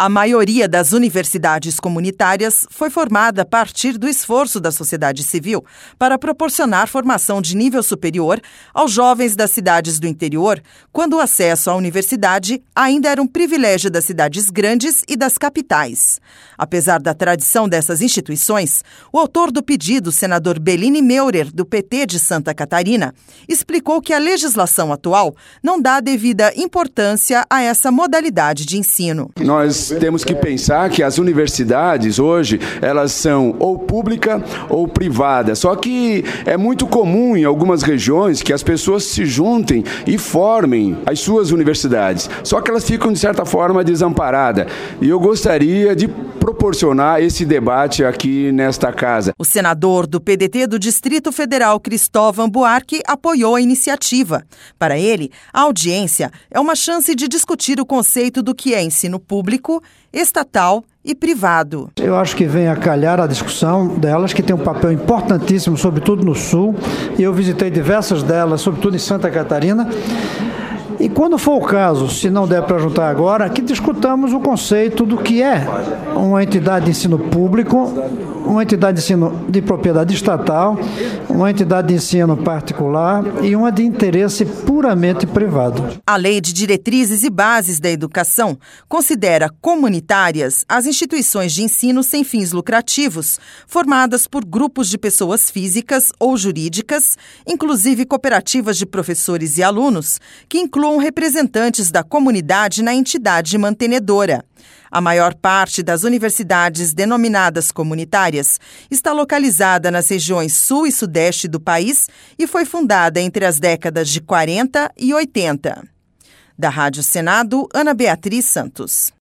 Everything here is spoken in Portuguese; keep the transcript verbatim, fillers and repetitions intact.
A maioria das universidades comunitárias foi formada a partir do esforço da sociedade civil para proporcionar formação de nível superior aos jovens das cidades do interior, quando o acesso à universidade ainda era um privilégio das cidades grandes e das capitais. Apesar da tradição dessas instituições, o autor do pedido, o senador Bellini Meurer, do P T de Santa Catarina, explicou que a legislação atual não dá devida importância a essa modalidade de ensino. Nós temos que pensar que as universidades hoje, elas são ou pública ou privada. Só que é muito comum em algumas regiões que as pessoas se juntem e formem as suas universidades. Só que elas ficam, de certa forma, desamparadas. E eu gostaria de proporcionar esse debate aqui nesta casa. O senador do P D T do Distrito Federal, Cristóvão Buarque, apoiou a iniciativa. Para ele, a audiência é uma chance de discutir o conceito do que é ensino público, estatal e privado. Eu acho que vem a calhar a discussão delas, que tem um papel importantíssimo, sobretudo no Sul, e eu visitei diversas delas, sobretudo em Santa Catarina. E quando for o caso, se não der para juntar agora, que discutamos o conceito do que é uma entidade de ensino público, uma entidade de ensino de propriedade estatal, uma entidade de ensino particular e uma de interesse puramente privado. A Lei de Diretrizes e Bases da Educação considera comunitárias as instituições de ensino sem fins lucrativos, formadas por grupos de pessoas físicas ou jurídicas, inclusive cooperativas de professores e alunos, que incluam representantes da comunidade na entidade mantenedora. A maior parte das universidades denominadas comunitárias está localizada nas regiões sul e sudeste do país e foi fundada entre as décadas de quarenta e oitenta. Da Rádio Senado, Ana Beatriz Santos.